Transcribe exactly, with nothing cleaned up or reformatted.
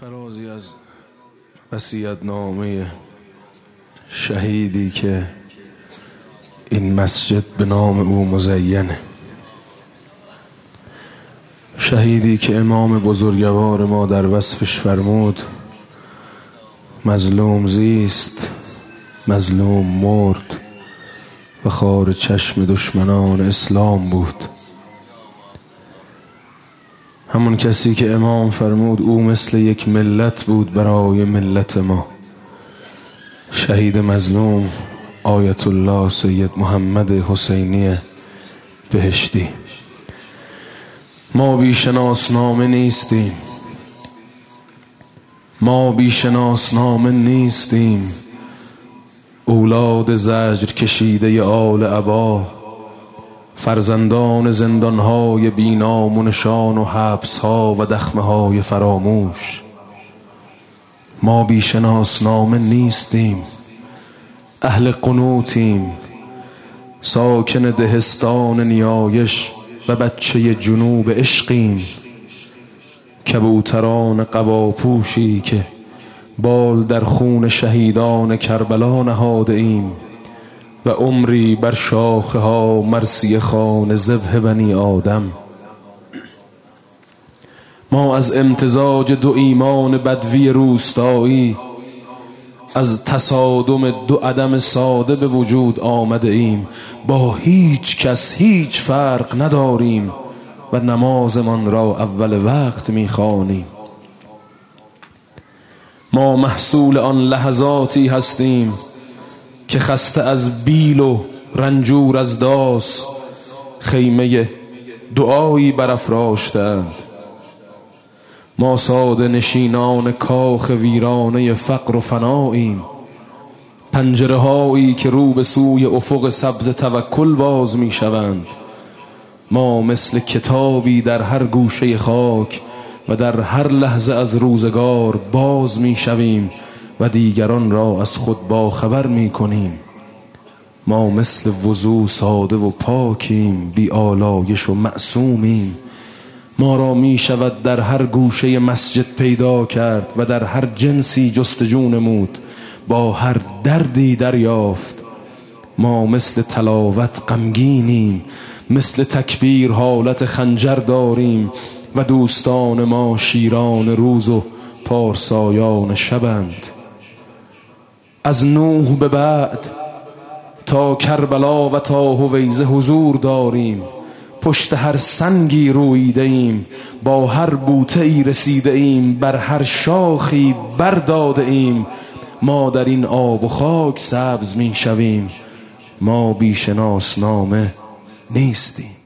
فرازی از وصیت‌نامه شهیدی که این مسجد به نام او مزینه، شهیدی که امام بزرگوار ما در وصفش فرمود مظلوم زیست، مظلوم مرد و خار چشم دشمنان اسلام بود. همون کسی که امام فرمود او مثل یک ملت بود برای ملت ما، شهید مظلوم آیت الله سید محمد حسینی بهشتی. ما بی شناسنامه نیستیم، ما بی شناسنامه نیستیم، اولاد زجر کشیده آل عبا، فرزندان زندانهای بینام و نشان و حبسها و دخمهای فراموش. ما بی شناسنامه نیستیم، اهل قنوتیم، ساکن دهستان نیایش و بچه جنوب عشقیم، کبوتران قباپوشی که بال در خون شهیدان کربلا نهاده ایم و عمری بر شاخه ها مرثیه خوان ذبح بنی آدم. ما از امتزاج دو ایمان بدوی روستایی، از تصادم دو عدم ساده به وجود آمده ایم، با هیچ کس هیچ فرق نداریم و نمازمان را اول وقت می‌خوانیم. ما محصول آن لحظاتی هستیم که خسته از بیل و رنجور از داس خیمه دعایی برافراشتند. ما ساده نشینان کاخ ویرانه فقر و فناییم، پنجره هایی که رو به سوی افق سبز توکل باز می شوند. ما مثل کتابی در هر گوشه خاک و در هر لحظه از روزگار باز می شویم و دیگران را از خود باخبر می کنیم. ما مثل وضو ساده و پاکیم، بی آلایش و معصومیم. ما را می شود در هر گوشه مسجد پیدا کرد و در هر جنسی جستجو نمود، با هر دردی دریافت. ما مثل تلاوت غمگینیم، مثل تکبیر حالت خنجر داریم و دوستان ما شیران روز و پارسایان شبند. از نوح به بعد تا کربلا و تا هویزه حضور داریم، پشت هر سنگی رویده ایم، با هر بوته ای رسیده ایم، بر هر شاخی برداده ایم. ما در این آب و خاک سبز می شویم، ما بی شناسنامه نیستیم.